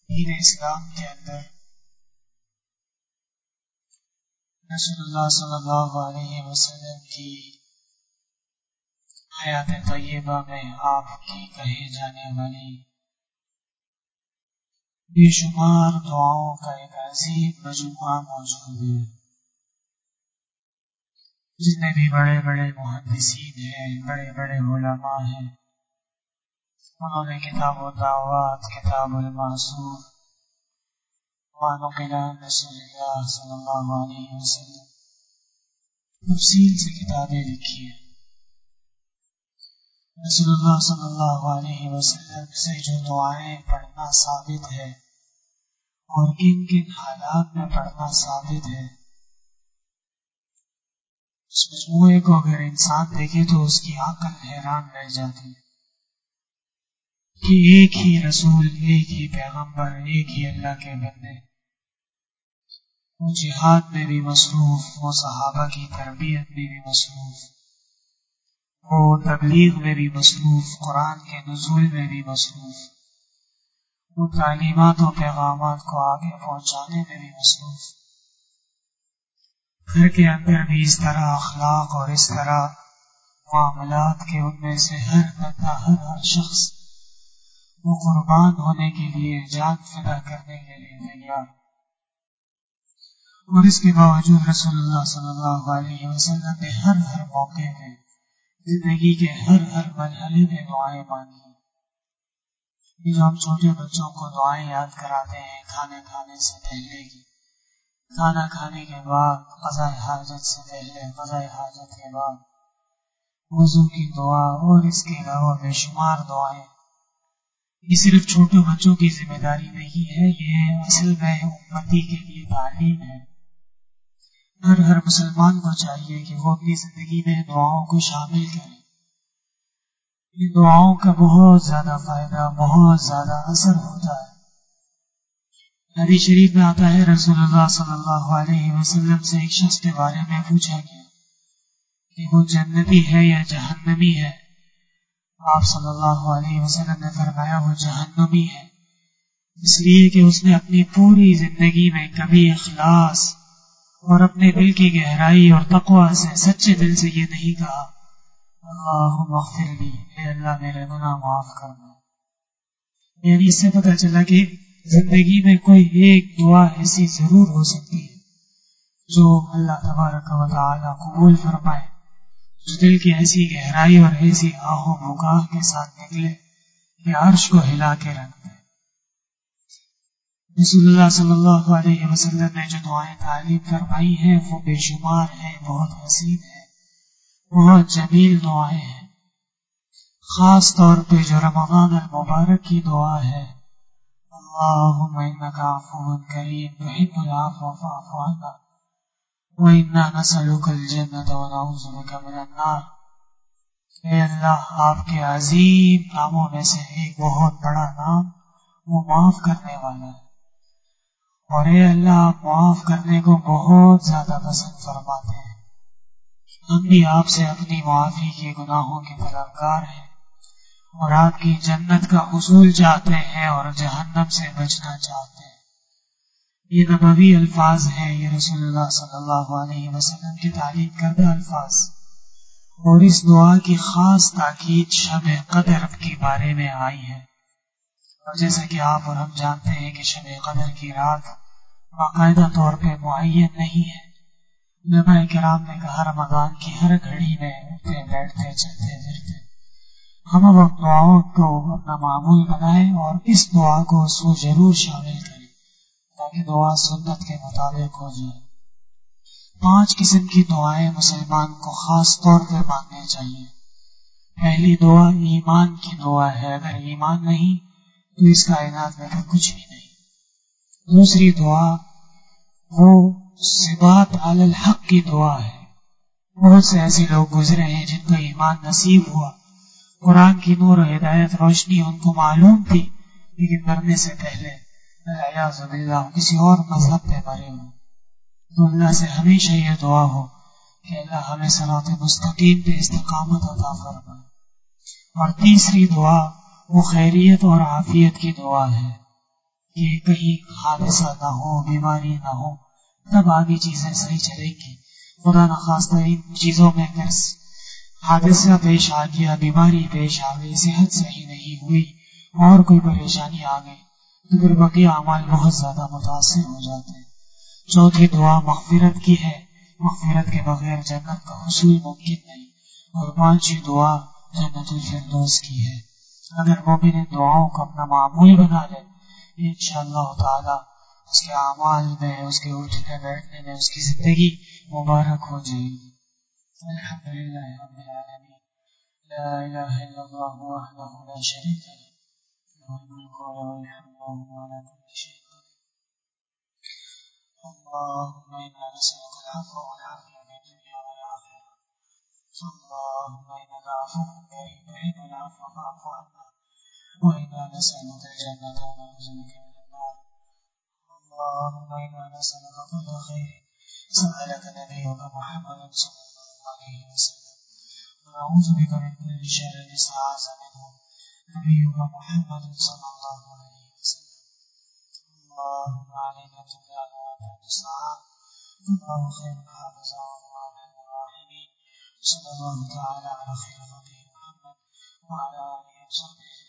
دین اسلام کے اندر رسول اللہ صلی اللہ علیہ وسلم کی حیات طیبہ میں آپ کی کہے جانے والی بے شمار دعاؤں کا ایک عظیم مجموعہ موجود ہے. جتنے بھی بڑے بڑے محدثین ہیں، بڑے بڑے علماء ہیں، انہوں نے کتاب الدعوات، کتاب المعصور، وعنو کلام رسول اللہ صلی اللہ علیہ وسلم تفصیل سے کتابیں لکھی ہیں. رسول اللہ صلی اللہ علیہ وسلم سے جو دعائیں پڑھنا ثابت ہے اور کن کن حالات میں پڑھنا ثابت ہے، اس مجموعے کو اگر انسان دیکھے تو اس کی عقل حیران رہ جاتی ہے کہ ایک ہی رسول، ایک ہی پیغمبر، ایک ہی اللہ کے بندے، وہ جہاد میں بھی مصروف، وہ صحابہ کی تربیت میں بھی مصروف، وہ تبلیغ میں بھی مصروف، قرآن کے نزول میں بھی مصروف، وہ تعلیمات و پیغامات کو آگے پہنچانے میں بھی مصروف. گھر کے اندر بھی اس طرح اخلاق اور اس طرح معاملات کے ان میں سے ہر بندہ، ہر شخص وہ قربان ہونے کے لیے، جان فدا کرنے کے لیے تیار. اور اس کے باوجود رسول اللہ صلی اللہ علیہ وسلم نے ہر موقع پہ، زندگی کے ہر مرحلے میں دعائیں مانگی. یہ جو ہم چھوٹے بچوں کو دعائیں یاد کراتے ہیں کھانے کھانے سے پہلے کی، کھانا کھانے کے بعد، قضاء حاجت سے پہلے، قضاء حاجت کے بعد، وضو کی دعا اور اس کے علاوہ بے شمار دعائیں، یہ صرف چھوٹے بچوں کی ذمہ داری نہیں ہے، یہ اصل میں امتی کے لیے تعلیم ہے. ہر مسلمان کو چاہیے کہ وہ اپنی زندگی میں دعاؤں کو شامل کرے. یہ دعاؤں کا بہت زیادہ فائدہ، بہت زیادہ اثر ہوتا ہے. حدیث شریف میں آتا ہے رسول اللہ صلی اللہ علیہ وسلم سے ایک شخص کے بارے میں پوچھا گیا کہ وہ جنتی ہے یا جہنمی ہے. آپ صلی اللہ علیہ وسلم نے فرمایا وہ جہنمی ہے، اس لیے کہ اس نے اپنی پوری زندگی میں کبھی اخلاص اور اپنے دل کی گہرائی اور تقوی سے، سچے دل سے یہ نہیں کہا اللہم اغفر لی، اے اللہ میرے گناہ معاف کرنا. یعنی اس سے پتہ چلا کہ زندگی میں کوئی ایک دعا ایسی ضرور ہو سکتی ہے جو اللہ تبارک و تعالی قبول فرمائے، جو دل کی ایسی گہرائی اور ایسی آہ و بکاہ کے ساتھ نکلے کہ عرش کو ہلا کے رکھ دے. رسول اللہ صلی اللہ علیہ وسلم نے جو دعائیں تعلیم فرمائی ہیں وہ بے شمار ہیں، بہت حسین ہیں، بہت جمیل دعائیں ہیں. خاص طور پہ جو رمضان المبارک کی دعا ہے، اللہم انک عفو کریم تحب العفو فاعف عنا وَإِنَّا نَسْأَلُكَ الْجَنَّةَ وَنَعُوذُ بِكَ مِنَ النَّارِ. اے اللہ، آپ کے عظیم ناموں میں سے ایک بہت بڑا نام وہ معاف کرنے والا ہے، اور اے اللہ آپ معاف کرنے کو بہت زیادہ پسند فرماتے ہیں. ہم بھی آپ سے اپنی معافی کے گناہوں کے طلبگار ہیں اور آپ کی جنت کا حصول چاہتے ہیں اور جہنم سے بچنا چاہتے ہیں. یہ نبوی الفاظ ہیں، یہ رسول اللہ صلی اللہ علیہ وسلم کی تعلیم کردہ الفاظ. اور اس دعا کی خاص تاکید شب قدر کے بارے میں آئی ہے. اور جیسا کہ آپ اور ہم جانتے ہیں کہ شب قدر کی رات باقاعدہ طور پہ معین نہیں ہے. علماء کرام نے کہا رمضان کی ہر گھڑی میں اٹھتے بیٹھتے چلتے پھرتے ہم اب دعاؤں کو اپنا معمول بنائیں اور اس دعا کو اس کو ضرور شامل کریں تاکہ دعا سنت کے مطابق ہو جائے. 5 قسم کی دعائیں مسلمان کو خاص طور پہ مانگنی چاہیے. پہلی دعا ایمان کی دعا ہے، اگر ایمان نہیں تو اس کائنات میں کچھ بھی نہیں. دوسری دعا وہ ثبات علی الحق کی دعا ہے. بہت سے ایسے لوگ گزرے ہیں جن کو ایمان نصیب ہوا، قرآن کی نور و ہدایت روشنی ان کو معلوم تھی، لیکن مرنے سے پہلے اعوذ باللہ کسی اور مذہب پہ مرے ہو. تو اللہ سے ہمیشہ یہ دعا ہو کہ اللہ ہمیں صراط مستقیم پہ استقامت عطا فرمائے. اور تیسری دعا وہ خیریت اور عافیت کی دعا ہے. کہ کہیں حادثہ نہ ہو، بیماری نہ ہو، تب آگے چیزیں صحیح چلیں گی. خدا نخواستہ ان چیزوں میں اگر حادثہ پیش آ گیا، بیماری پیش آ گئی، صحت صحیح نہیں ہوئی اور کوئی پریشانی آ گئی تو پھر بقیہ اعمال بہت زیادہ متاثر ہو جاتے ہیں. چوتھی دعا مغفرت کی ہے، مغفرت کے بغیر جنت کا حصول ممکن نہیں. اور پانچویں دعا جنت الفردوس کی ہے. اگر مومن ان دعاؤں کو اپنا معمول بنا لے انشاءاللہ تعالی اس کے اعمال میں، اس کے اٹھنے بیٹھنے میں، اس کی زندگی مبارک ہو جائے گی. الحمدللہ رب العالمین، لا الہ الا اللہ وحدہ لا شریک لہ، له الملک وله الحمد وهو على كل شيء قدير. اللهم انا نسألك العفو والعافية في الدنيا والآخرة. اللهم انك عفو كريم تحب العفو فاعف عنا. وإنا نسألك الجنة ونعوذ بك من النار. اللهم إنا نسألك كل خير سألك نبيك محمد صلى الله عليه وسلم، ونعوذ بك من كل شر استعاذ منه نبيك محمد صلى الله عليه وسلم. اللهم عليك التكلان وأنت المستعان، والله خير حافظا وهو أرحم الراحمين. صلى الله تعالى على خير خلقه محمد وعلى آله وصحبه